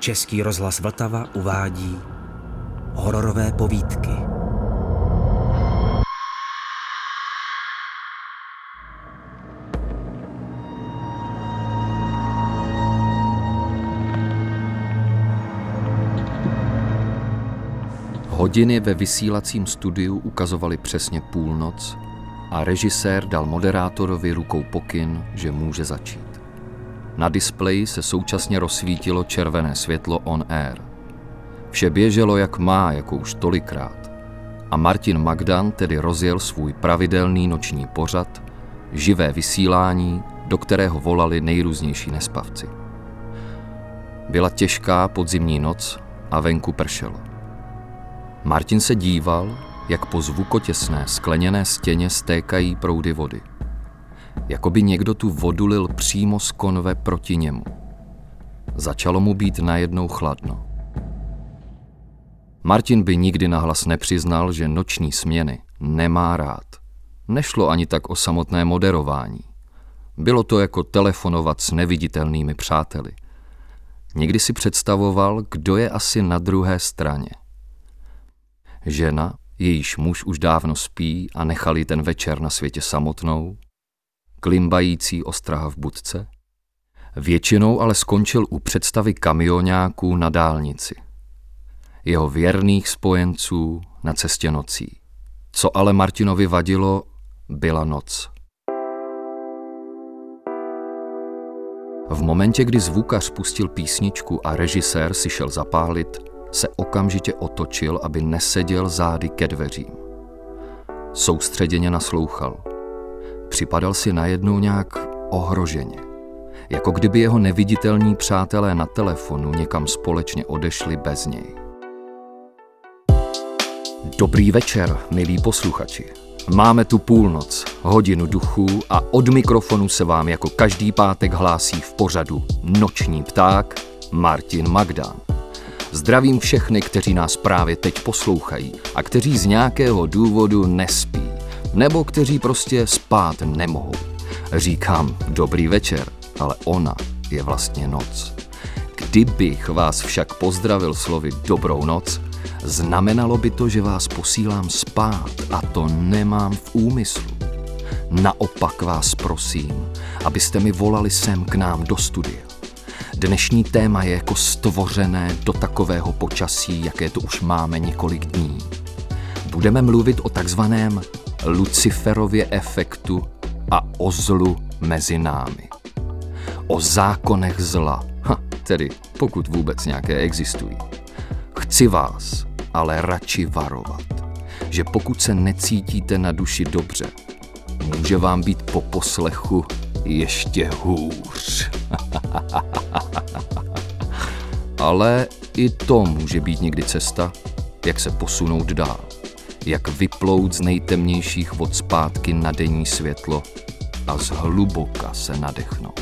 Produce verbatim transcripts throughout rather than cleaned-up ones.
Český rozhlas Vltava uvádí hororové povídky. Hodiny ve vysílacím studiu ukazovaly přesně půlnoc a režisér dal moderátorovi rukou pokyn, že může začít. Na displeji se současně rozsvítilo červené světlo on air. Vše běželo jak má, jako už tolikrát. A Martin Magdan tedy rozjel svůj pravidelný noční pořad, živé vysílání, do kterého volali nejrůznější nespavci. Byla těžká podzimní noc a venku pršelo. Martin se díval, jak po zvukotěsné skleněné stěně stékají proudy vody. Jakoby někdo tu vodu lil přímo z konve proti němu. Začalo mu být najednou chladno. Martin by nikdy nahlas nepřiznal, že noční směny nemá rád. Nešlo ani tak o samotné moderování. Bylo to jako telefonovat s neviditelnými přáteli. Někdy si představoval, kdo je asi na druhé straně. Žena, jejíž muž už dávno spí a nechal ji ten večer na světě samotnou, klimbající ostraha v budce, většinou ale skončil u představy kamioňáků na dálnici. Jeho věrných spojenců na cestě nocí. Co ale Martinovi vadilo, byla noc. V momentě, kdy zvukař pustil písničku a režisér si šel zapálit, se okamžitě otočil, aby neseděl zády ke dveřím. Soustředěně naslouchal. Připadal si najednou nějak ohroženě. Jako kdyby jeho neviditelní přátelé na telefonu někam společně odešli bez něj. Dobrý večer, milí posluchači. Máme tu půlnoc, hodinu duchů a od mikrofonu se vám jako každý pátek hlásí v pořadu Noční pták Martin Magdan. Zdravím všechny, kteří nás právě teď poslouchají a kteří z nějakého důvodu nespí, nebo kteří prostě spát nemohou. Říkám dobrý večer, ale ona je vlastně noc. Kdybych vás však pozdravil slovy dobrou noc, znamenalo by to, že vás posílám spát a to nemám v úmyslu. Naopak vás prosím, abyste mi volali sem k nám do studia. Dnešní téma je jako stvořené do takového počasí, jaké to už máme několik dní. Budeme mluvit o takzvaném Luciferově efektu a o zlu mezi námi. O zákonech zla, ha, tedy pokud vůbec nějaké existují. Chci vás ale radši varovat, že pokud se necítíte na duši dobře, může vám být po poslechu ještě hůř. Ale i to může být někdy cesta, jak se posunout dál, jak vyplout z nejtemnějších vod zpátky na denní světlo a zhluboka se nadechnout.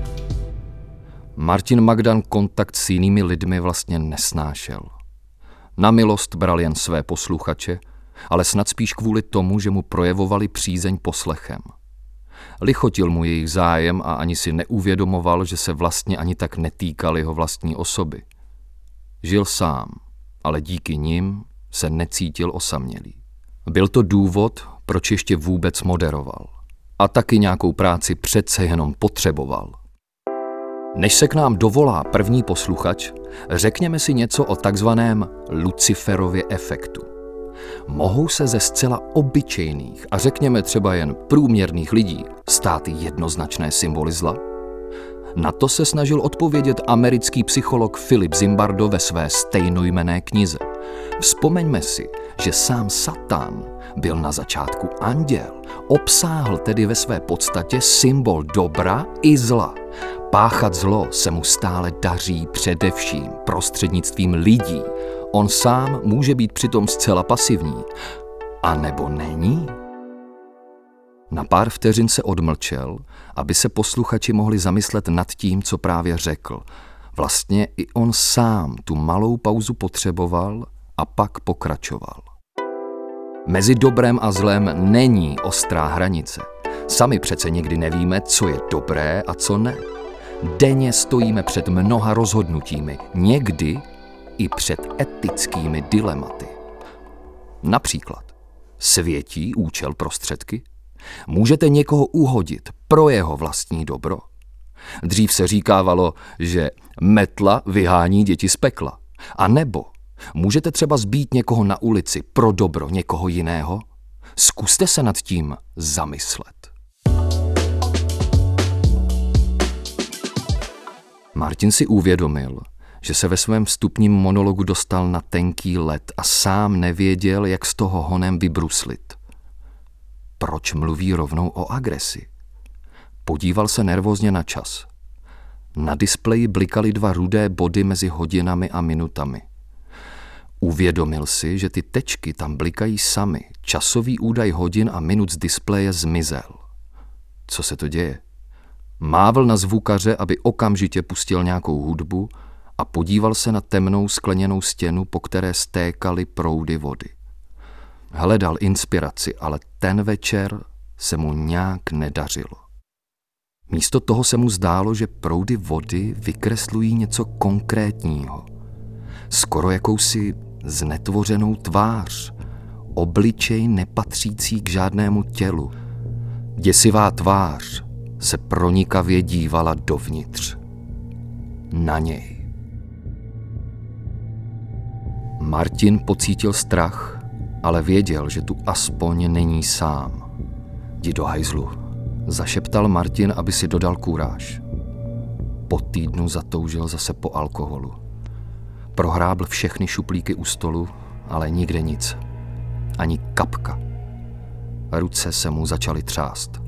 Martin Magdan kontakt s jinými lidmi vlastně nesnášel. Na milost bral jen své posluchače, ale snad spíš kvůli tomu, že mu projevovali přízeň poslechem. Lichotil mu jejich zájem a ani si neuvědomoval, že se vlastně ani tak netýkal jeho vlastní osoby. Žil sám, ale díky nim se necítil osamělý. Byl to důvod, proč ještě vůbec moderoval. A taky nějakou práci přece jenom potřeboval. Než se k nám dovolá první posluchač, řekněme si něco o takzvaném Luciferově efektu. Mohou se ze zcela obyčejných a řekněme třeba jen průměrných lidí stát jednoznačné symboly zla? Na to se snažil odpovědět americký psycholog Philip Zimbardo ve své stejnojmenné knize. Vzpomeňme si, že sám Satan byl na začátku anděl, obsáhl tedy ve své podstatě symbol dobra i zla. Páchat zlo se mu stále daří především prostřednictvím lidí. On sám může být přitom zcela pasivní. A nebo není? Na pár vteřin se odmlčel, aby se posluchači mohli zamyslet nad tím, co právě řekl. Vlastně i on sám tu malou pauzu potřeboval a pak pokračoval. Mezi dobrem a zlem není ostrá hranice. Sami přece nikdy nevíme, co je dobré a co ne. Denně stojíme před mnoha rozhodnutími, někdy i před etickými dilematy. Například, světí účel prostředky? Můžete někoho uhodit pro jeho vlastní dobro? Dřív se říkávalo, že metla vyhání děti z pekla. A nebo můžete třeba zbít někoho na ulici pro dobro někoho jiného? Zkuste se nad tím zamyslet. Martin si uvědomil, že se ve svém vstupním monologu dostal na tenký led a sám nevěděl, jak z toho honem vybruslit. Proč mluví rovnou o agresi? Podíval se nervózně na čas. Na displeji blikaly dva rudé body mezi hodinami a minutami. Uvědomil si, že ty tečky tam blikají samy. Časový údaj hodin a minut z displeje zmizel. Co se to děje? Mávl na zvukaře, aby okamžitě pustil nějakou hudbu a podíval se na temnou skleněnou stěnu, po které stékaly proudy vody. Hledal inspiraci, ale ten večer se mu nějak nedařilo. Místo toho se mu zdálo, že proudy vody vykreslují něco konkrétního. Skoro jakousi znetvořenou tvář, obličej nepatřící k žádnému tělu. Děsivá tvář se pronikavě dívala dovnitř. Na něj. Martin pocítil strach, ale věděl, že tu aspoň není sám. Jdi do hajzlu, zašeptal Martin, aby si dodal kúráž. Po týdnu zatoužil zase po alkoholu. Prohrábl všechny šuplíky u stolu, ale nikde nic. Ani kapka. Ruce se mu začaly třást.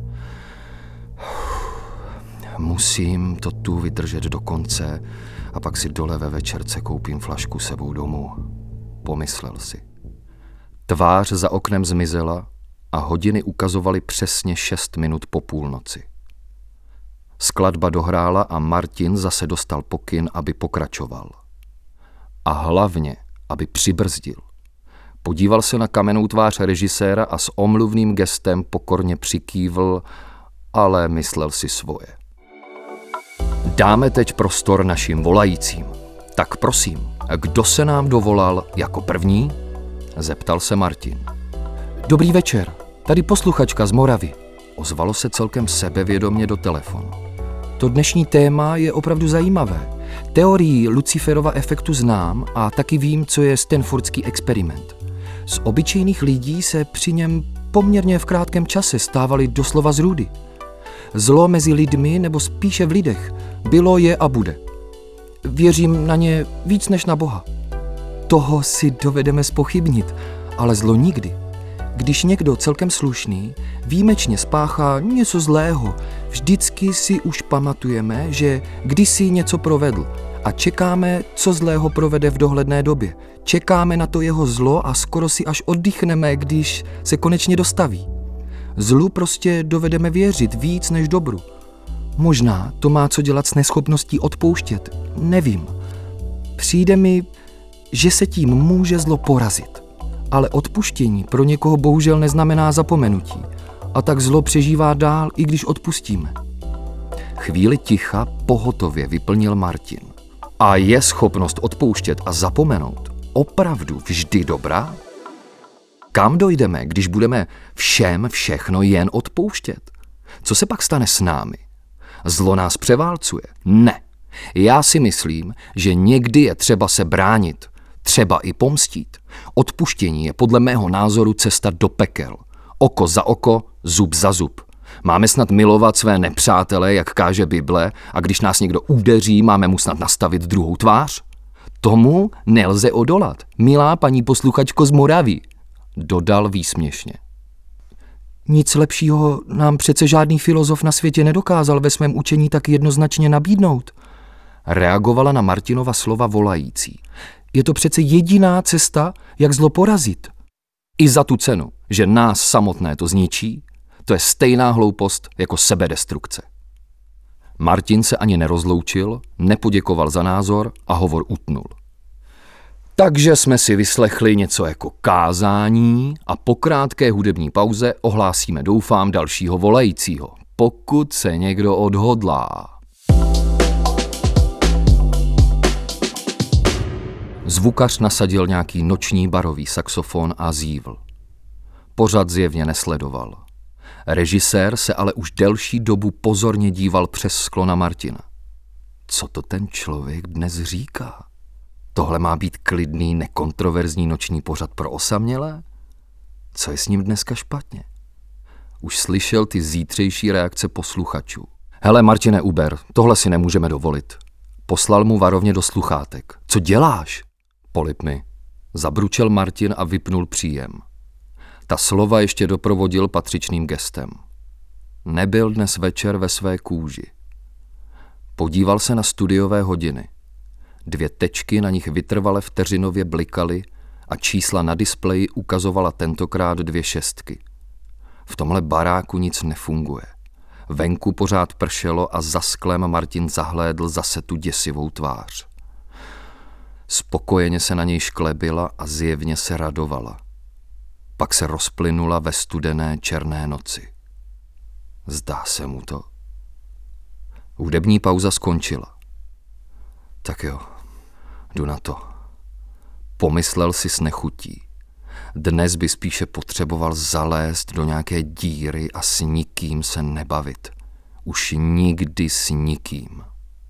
Musím to tu vydržet do konce a pak si dole ve večerce koupím flašku sebou domů, pomyslel si. Tvář za oknem zmizela a hodiny ukazovaly přesně šest minut po půlnoci. Skladba dohrála a Martin zase dostal pokyn, aby pokračoval. A hlavně, aby přibrzdil. Podíval se na kamennou tvář režiséra a s omluvným gestem pokorně přikývl, ale myslel si svoje. Dáme teď prostor našim volajícím. Tak prosím, kdo se nám dovolal jako první? Zeptal se Martin. Dobrý večer, tady posluchačka z Moravy. Ozvalo se celkem sebevědomě do telefonu. To dnešní téma je opravdu zajímavé. Teorii Luciferova efektu znám a taky vím, co je stanfordský experiment. Z obyčejných lidí se při něm poměrně v krátkém čase stávali doslova zrůdy. Zlo mezi lidmi, nebo spíše v lidech, bylo, je a bude. Věřím na ně víc než na Boha. Toho si dovedeme zpochybnit, ale zlo nikdy. Když někdo celkem slušný výjimečně spáchá něco zlého, vždycky si už pamatujeme, že kdysi něco provedl a čekáme, co zlého provede v dohledné době. Čekáme na to jeho zlo a skoro si až oddychneme, když se konečně dostaví. Zlu prostě dovedeme věřit víc než dobru. Možná to má co dělat s neschopností odpouštět, nevím. Přijde mi, že se tím může zlo porazit. Ale odpuštění pro někoho bohužel neznamená zapomenutí. A tak zlo přežívá dál, i když odpustíme. Chvíli ticha pohotově vyplnil Martin. A je schopnost odpouštět a zapomenout opravdu vždy dobrá? Kam dojdeme, když budeme všem všechno jen odpouštět? Co se pak stane s námi? Zlo nás převálcuje? Ne. Já si myslím, že někdy je třeba se bránit, třeba i pomstít. Odpuštění je podle mého názoru cesta do pekel. Oko za oko, zub za zub. Máme snad milovat své nepřátele, jak káže Bible, a když nás někdo udeří, máme mu snad nastavit druhou tvář? Tomu nelze odolat, milá paní posluchačko z Moravy, dodal výsměšně. Nic lepšího nám přece žádný filozof na světě nedokázal ve svém učení tak jednoznačně nabídnout. Reagovala na Martinova slova volající. Je to přece jediná cesta, jak zlo porazit. I za tu cenu, že nás samotné to zničí, to je stejná hloupost jako sebedestrukce. Martin se ani nerozloučil, nepoděkoval za názor a hovor utnul. Takže jsme si vyslechli něco jako kázání a po krátké hudební pauze ohlásíme, doufám, dalšího volajícího, pokud se někdo odhodlá. Zvukař nasadil nějaký noční barový saxofon a zívl. Pořad zjevně nesledoval. Režisér se ale už delší dobu pozorně díval přes sklo na Martina. Co to ten člověk dnes říká? Tohle má být klidný, nekontroverzní noční pořad pro osamělé? Co je s ním dneska špatně? Už slyšel ty zítřejší reakce posluchačů. Hele, Martine Uber, tohle si nemůžeme dovolit. Poslal mu varovně do sluchátek. Co děláš? Polip mi. Zabručel Martin a vypnul příjem. Ta slova ještě doprovodil patřičným gestem. Nebyl dnes večer ve své kůži. Podíval se na studiové hodiny. Dvě tečky na nich vytrvale vteřinově blikaly a čísla na displeji ukazovala tentokrát dvě šestky. V tomhle baráku nic nefunguje. Venku pořád pršelo a za sklem Martin zahlédl zase tu děsivou tvář. Spokojeně se na něj šklebila a zjevně se radovala. Pak se rozplynula ve studené černé noci. Zdá se mu to. Hudební pauza skončila. Tak jo, jdu na to. Pomyslel si s nechutí. Dnes by spíše potřeboval zalézt do nějaké díry a s nikým se nebavit. Už nikdy s nikým.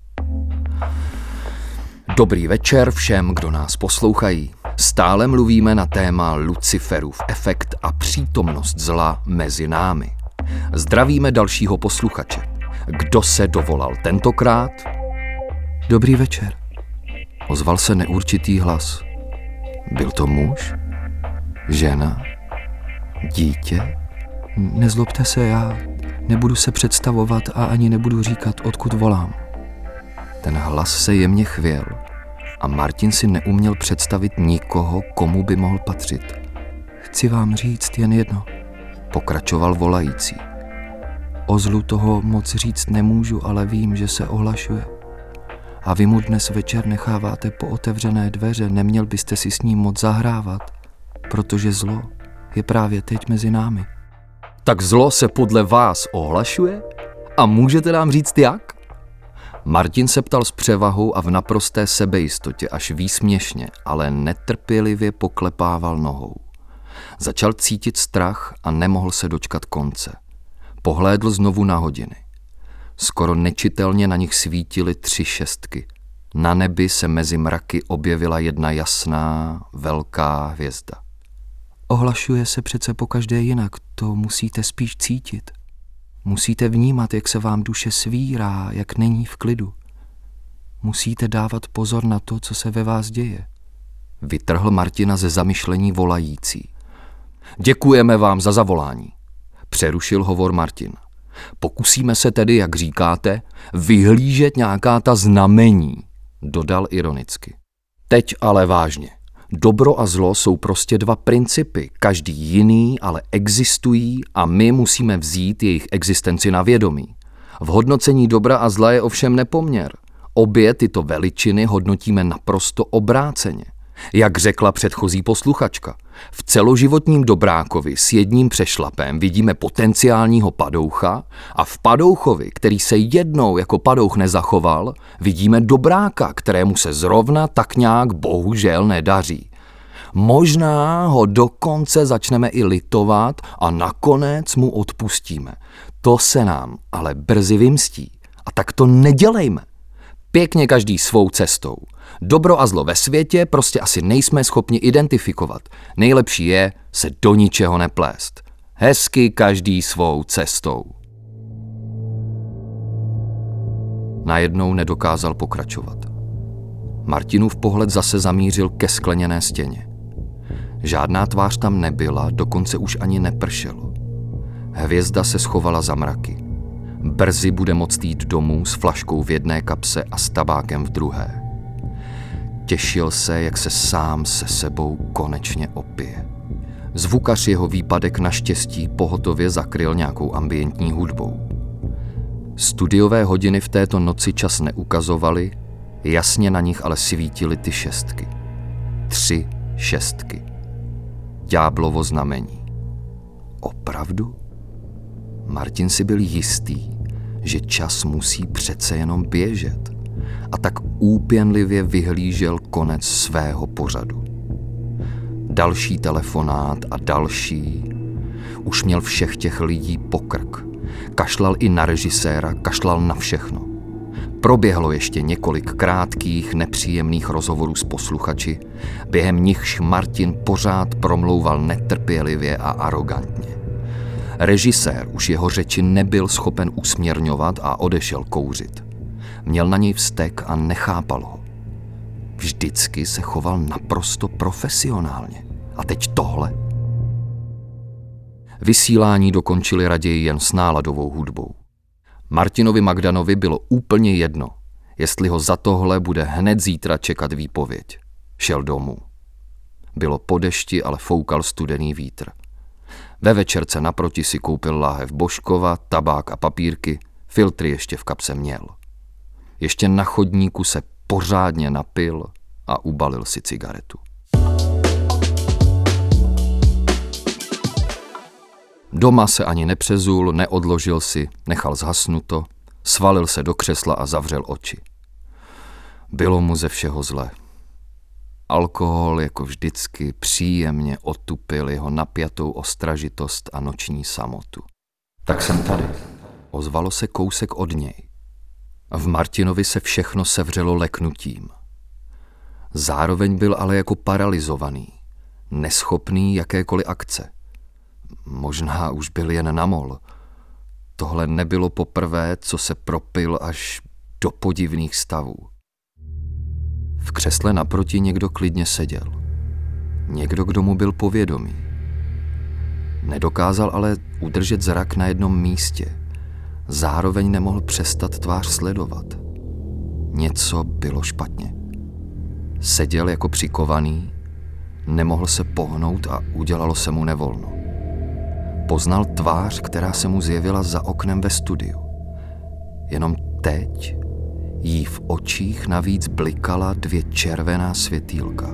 Dobrý večer všem, kdo nás poslouchají. Stále mluvíme na téma Luciferův efekt a přítomnost zla mezi námi. Zdravíme dalšího posluchače. Kdo se dovolal tentokrát? Dobrý večer. Ozval se neurčitý hlas. Byl to muž? Žena? Dítě? Nezlobte se, já nebudu se představovat a ani nebudu říkat, odkud volám. Ten hlas se jemně chvěl a Martin si neuměl představit nikoho, komu by mohl patřit. Chci vám říct jen jedno, pokračoval volající. O zlu toho moc říct nemůžu, ale vím, že se ohlašuje. A vy mu dnes večer necháváte po otevřené dveře, neměl byste si s ním moc zahrávat, protože zlo je právě teď mezi námi. Tak zlo se podle vás ohlašuje? A můžete nám říct jak? Martin se ptal s převahou a v naprosté sebejistotě, až výsměšně, ale netrpělivě poklepával nohou. Začal cítit strach a nemohl se dočkat konce. Pohlédl znovu na hodiny. Skoro nečitelně na nich svítily tři šestky. Na nebi se mezi mraky objevila jedna jasná, velká hvězda. Ohlašuje se přece pokaždé jinak, to musíte spíš cítit. Musíte vnímat, jak se vám duše svírá, jak není v klidu. Musíte dávat pozor na to, co se ve vás děje. Vytrhl Martina ze zamyšlení volající. Děkujeme vám za zavolání. Přerušil hovor Martin. Pokusíme se tedy, jak říkáte, vyhlížet nějaká ta znamení, dodal ironicky. Teď ale vážně. Dobro a zlo jsou prostě dva principy, každý jiný, ale existují a my musíme vzít jejich existenci na vědomí. V hodnocení dobra a zla je ovšem nepoměr. Obě tyto veličiny hodnotíme naprosto obráceně. Jak řekla předchozí posluchačka, v celoživotním dobrákovi s jedním přešlapem vidíme potenciálního padoucha a v padouchovi, který se jednou jako padouch nezachoval, vidíme dobráka, kterému se zrovna tak nějak bohužel nedaří. Možná ho dokonce začneme i litovat a nakonec mu odpustíme. To se nám ale brzy vymstí. A tak to nedělejme. Pěkně každý svou cestou. Dobro a zlo ve světě prostě asi nejsme schopni identifikovat. Nejlepší je se do ničeho neplést. Hezky každý svou cestou. Najednou nedokázal pokračovat. Martinův pohled zase zamířil ke skleněné stěně. Žádná tvář tam nebyla, dokonce už ani nepršelo. Hvězda se schovala za mraky. Brzy bude moct jít domů s flaškou v jedné kapse a s tabákem v druhé. Těšil se, jak se sám se sebou konečně opije. Zvukař jeho výpadek naštěstí pohotově zakryl nějakou ambientní hudbou. Studiové hodiny v této noci čas neukazovaly, jasně na nich ale svítily ty šestky. Tři šestky. Ďáblovo znamení. Opravdu? Martin si byl jistý, že čas musí přece jenom běžet. a tak úpěnlivě vyhlížel konec svého pořadu. Další telefonát a další. Už měl všech těch lidí pokrk. Kašlal i na režiséra, kašlal na všechno. Proběhlo ještě několik krátkých, nepříjemných rozhovorů s posluchači, během nichž Martin pořád promlouval netrpělivě a arogantně. Režisér už jeho řeči nebyl schopen usměrňovat a odešel kouřit. Měl na něj vztek a nechápal ho. Vždycky se choval naprosto profesionálně. A teď tohle? Vysílání dokončili raději jen s náladovou hudbou. Martinovi Magdanovi bylo úplně jedno, jestli ho za tohle bude hned zítra čekat výpověď. Šel domů. Bylo po dešti, ale foukal studený vítr. Ve večerce naproti si koupil láhev Božkova, tabák a papírky, filtry ještě v kapse měl. Ještě na chodníku se pořádně napil a ubalil si cigaretu. Doma se ani nepřezul, neodložil si, nechal zhasnuto, svalil se do křesla a zavřel oči. Bylo mu ze všeho zle. Alkohol jako vždycky příjemně otupil jeho napjatou ostražitost a noční samotu. Tak jsem tady. Ozvalo se kousek od něj. V Martinovi se všechno sevřelo leknutím. Zároveň byl ale jako paralyzovaný, neschopný jakékoliv akce. Možná už byl jen na mol. Tohle nebylo poprvé, co se propil až do podivných stavů. V křesle naproti někdo klidně seděl. Někdo, kdo mu byl povědomý. Nedokázal ale udržet zrak na jednom místě. Zároveň nemohl přestat tvář sledovat. Něco bylo špatně. Seděl jako přikovaný, nemohl se pohnout a udělalo se mu nevolno. Poznal tvář, která se mu zjevila za oknem ve studiu. Jenom teď jí v očích navíc blikala dvě červená světýlka.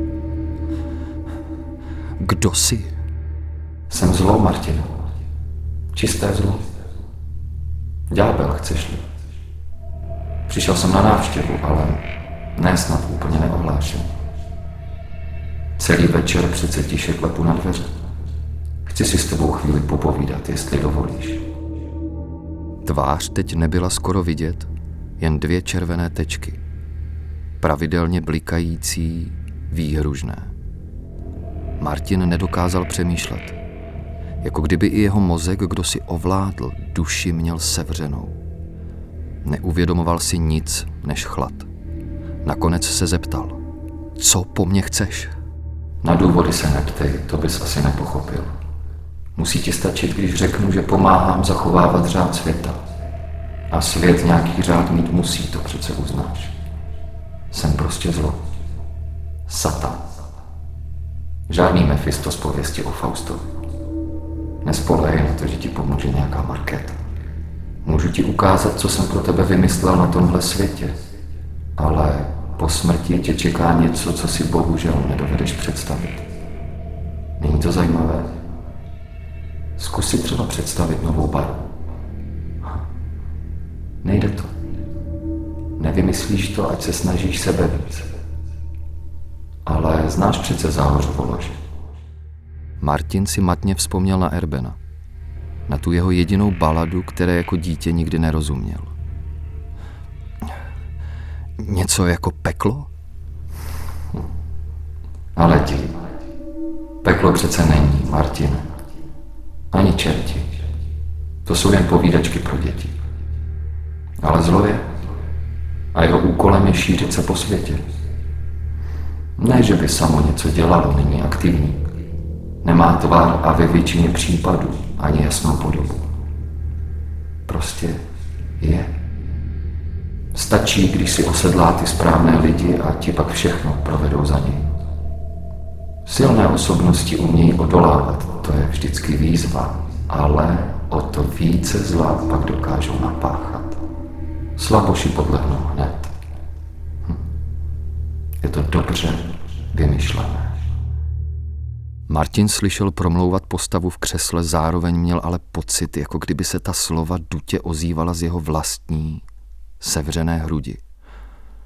Kdo jsi? Jsem zlo, Martin. Čisté zlo. Ďábel, chceš-li. Přišel jsem na návštěvu, ale ne snad úplně neohlášen. Celý večer přece tiše klepu na dveře. Chci si s tebou chvíli popovídat, jestli dovolíš. Tvář teď nebyla skoro vidět, jen dvě červené tečky. Pravidelně blikající, výhružné. Martin nedokázal přemýšlet. Jako kdyby i jeho mozek kdo si ovládl, duši měl sevřenou. Neuvědomoval si nic než chlad. Nakonec se zeptal. Co po mně chceš? Na důvody se neptej, to bys asi nepochopil. Musí ti stačit, když řeknu, že pomáhám zachovávat řád světa. A svět nějaký řád mít musí, to přece uznáš. Jsem prostě zlo. Satan. Žádný Mephisto z pověsti o Faustovi. Nespolehej na to, že ti pomůže nějaká markéta. Můžu ti ukázat, co jsem pro tebe vymyslel na tomhle světě. Ale po smrti tě čeká něco, co si bohužel nedovedeš představit. Není to zajímavé? Zkus si třeba představit novou barvu. Nejde to. Nevymyslíš to, ať se snažíš sebe víc. Ale znáš přece Záhořovo lože. Martin si matně vzpomněl na Erbena. Na tu jeho jedinou baladu, které jako dítě nikdy nerozuměl. Něco jako peklo? Ale ti. Peklo přece není, Martin. Ani čerti. To jsou jen povídačky pro děti. Ale zlo je. A jeho úkolem je šířit se po světě. Ne, že by samo něco dělalo, není aktivní. Nemá tvar a ve většině případů ani jasnou podobu. Prostě je. Stačí, když si osedlá ty správné lidi a ti pak všechno provedou za něj. Silné osobnosti umějí odolávat, to je vždycky výzva, ale o to více zla pak dokážou napáchat. Slaboši podlehnou hned. Hm. Je to dobře vymyšlené. Martin slyšel promlouvat postavu v křesle, zároveň měl ale pocit, jako kdyby se ta slova dutě ozývala z jeho vlastní, sevřené hrudi.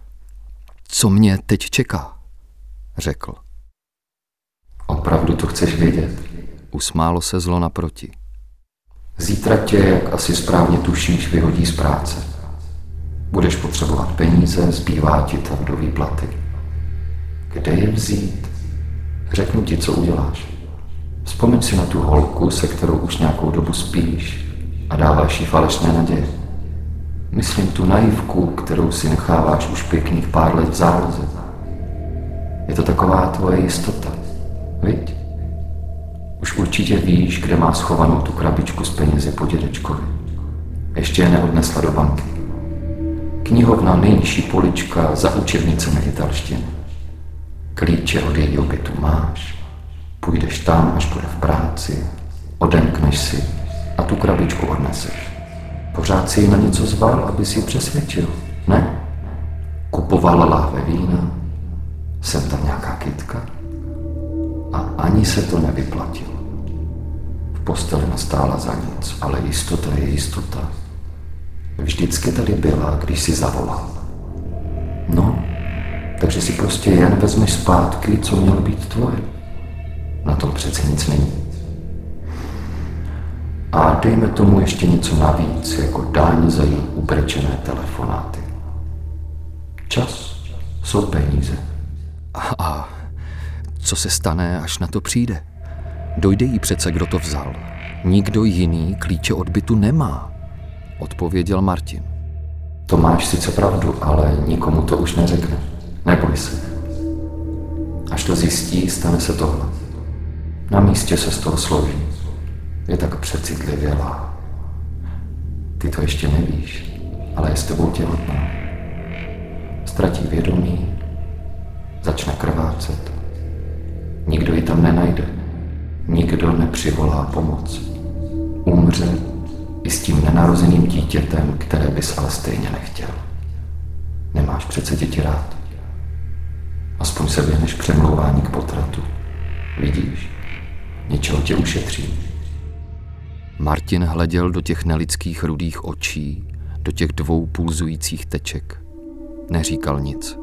co mě teď čeká, řekl. Opravdu to chceš vědět? Usmálo se zlo naproti. Zítra tě, jak asi správně tušíš, vyhodí z práce. Budeš potřebovat peníze, zbývá ti tak do výplaty. Kde je vzít? Řeknu ti, co uděláš. Vzpomeň si na tu holku, se kterou už nějakou dobu spíš a dáváš jí falešné naděje. Myslím tu naivku, kterou si necháváš už pěkných pár let v záloze. Je to taková tvoje jistota, viď? Už určitě víš, kde má schovanou tu krabičku s penězi po dědečkovi. Ještě je neodnesla do banky. Knihovna nejnižší polička za učebnicemi italštiny. Klíče od jejího bytu máš. Půjdeš tam, až bude v práci, odemkneš si a tu krabičku odneseš. Pořád si ji na něco zval, aby si ji přesvědčil, ne? Kupovala láhve vína, jsem tam nějaká kytka a ani se to nevyplatilo. V posteli nastála za nic, ale jistota je jistota. Vždycky tady byla, když si zavolal. No, takže si prostě jen vezmeš zpátky, co mělo být tvoje. Na tom přece nic není. A dejme tomu ještě něco navíc, jako daň za její ubrečené telefonáty. Čas jsou peníze. A, a co se stane, až na to přijde? Dojde jí přece, kdo to vzal. Nikdo jiný klíče od bytu nemá, odpověděl Martin. To máš sice pravdu, ale nikomu to už neřekne. Neboj se. Až to zjistí, stane se tohle. Na místě se z toho složí. Je tak přecitlivělá. Ty to ještě nevíš, ale je s tebou těhotná. Ztratí vědomí, začne krvácet. Nikdo ji tam nenajde. Nikdo nepřivolá pomoc. Umře i s tím nenarozeným dítětem, které bys ale stejně nechtěl. Nemáš přece děti rád. Aspoň se věneš přemlouvání k potratu. Vidíš, něčeho tě ušetří. Martin hleděl do těch nelidských rudých očí, do těch dvou pulzujících teček. Neříkal nic.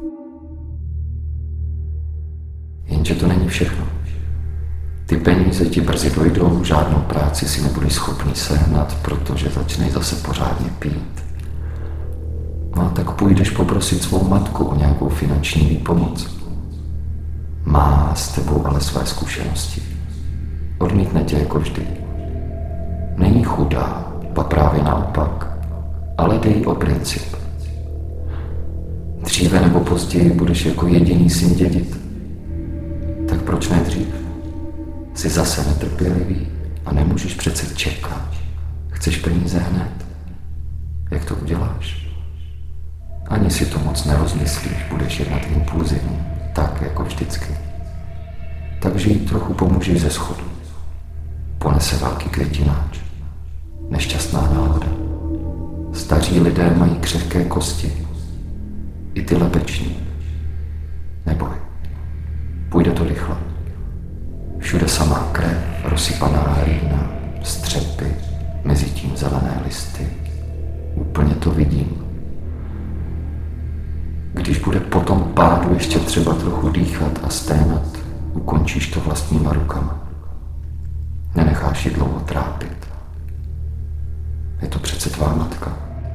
Jenže to není všechno. Ty peníze ti brzy dojdou, žádnou práci si nebudeš schopný sehnat, protože začneš zase pořádně pít. No a tak půjdeš poprosit svou matku o nějakou finanční výpomoc. Má s tebou ale své zkušenosti. Odmítne tě jako vždy. Není chudá, ba právě naopak, ale jde jí o princip. Dříve nebo později budeš jako jediný syn dědit. Tak proč ne dřív? Jsi zase netrpělivý a nemůžeš přece čekat. Chceš peníze hned. Jak to uděláš? Ani si to moc nerozmyslíš, budeš jednat impulzivně, tak jako vždycky. Takže jí trochu pomůžeš ze schodu. Ponese velký květináč. Nešťastná náhoda. Staří lidé mají křehké kosti. I ty lebeční. Neboj. Půjde to rychle. Všude samá krev, rozsypaná hlína, střepy, mezi tím zelené listy. Úplně to vidím. Když bude po tom pádu ještě třeba trochu dýchat a sténat, ukončíš to vlastníma rukama. Nenecháš ji dlouho trápit. Je to přece tvá matka.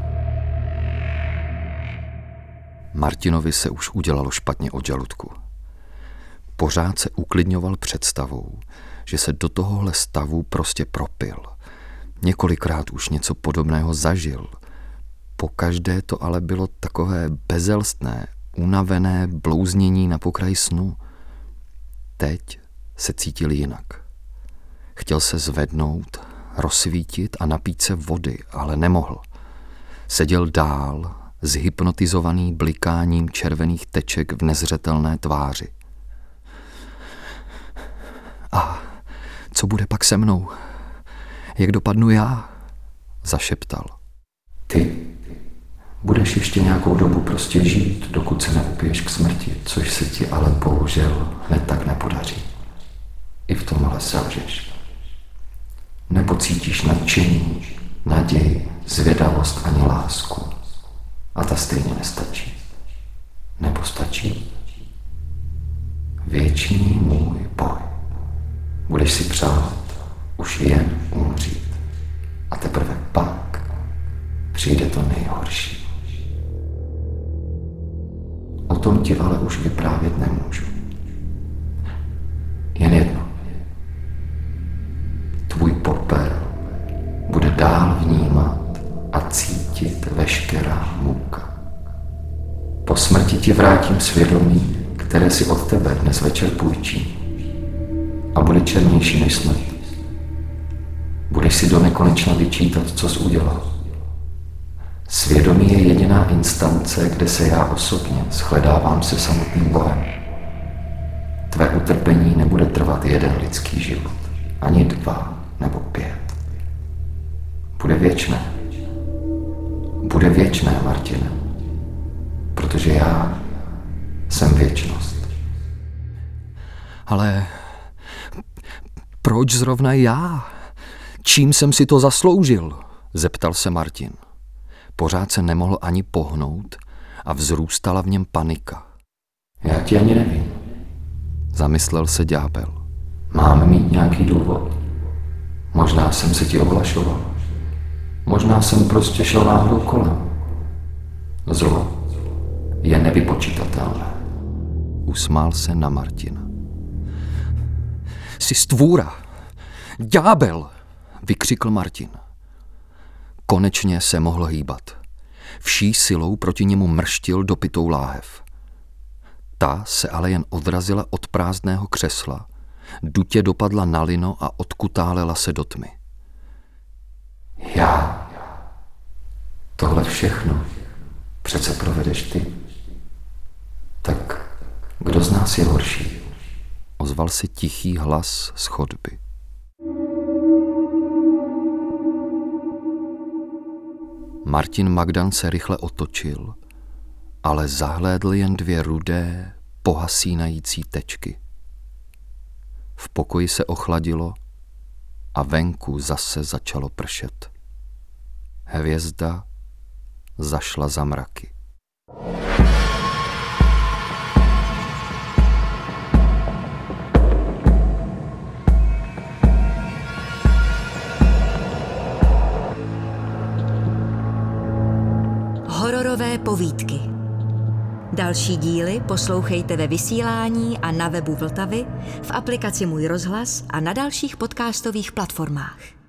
Martinovi se už udělalo špatně od žaludku. Pořád se uklidňoval představou, že se do tohohle stavu prostě propil. Několikrát už něco podobného zažil. Pokaždé to ale bylo takové bezelstné, unavené blouznění na pokraji snu. Teď se cítil jinak. Chtěl se zvednout, rozsvítit a napít se vody, ale nemohl. Seděl dál, zhypnotizovaný blikáním červených teček v nezřetelné tváři. A co bude pak se mnou? Jak dopadnu já? Zašeptal. Ty budeš ještě nějakou dobu prostě žít, dokud se neupiješ k smrti, což se ti ale bohužel hned tak nepodaří. I v tomhle selžeš. Nepocítíš nadšení, naději, zvědavost ani lásku. A ta stejně nestačí. Nebo stačí věčný můj boj. Budeš si přát už jen umřít. A teprve pak přijde to nejhorší. O tom ti ale už vyprávět nemůžu. Jen jedno. Tvůj popel bude dál vnímat a cítit veškerá můka. Po smrti ti vrátím svědomí, které si od tebe dnes večer půjčí, a bude černější než smrt. Budeš si do nekonečna vyčítat, co jsi udělal. Svědomí je jediná instance, kde se já osobně shledávám se samotným Bohem. Tvé utrpení nebude trvat jeden lidský život, ani dva nebo pět. Bude věčné. Bude věčné, Martine, protože já jsem věčnost. Ale proč zrovna já? Čím jsem si to zasloužil? Zeptal se Martin. Pořád se nemohl ani pohnout a vzrůstala v něm panika. Já ti ani nevím. Zamyslel se ďábel. Mám mít nějaký důvod. Možná jsem se ti ohlašoval. Možná jsem prostě šel náhodou kolem. Zlo je nevypočitatelné. Usmál se na Martina. Jsi stvůra! Ďábel! Vykřikl Martin. Konečně se mohl hýbat. Vší silou proti němu mrštil dopitou láhev. Ta se ale jen odrazila od prázdného křesla, dutě dopadla na lino a odkutálela se do tmy. Já. Tohle všechno přece provedeš ty. Tak kdo z nás je horší? Ozval se tichý hlas z chodby. Martin Magdan se rychle otočil, ale zahlédl jen dvě rudé, pohasínající tečky. V pokoji se ochladilo a venku zase začalo pršet. Hvězda zašla za mraky. Hororové povídky. Další díly poslouchejte ve vysílání a na webu Vltavy, v aplikaci Můj rozhlas a na dalších podcastových platformách.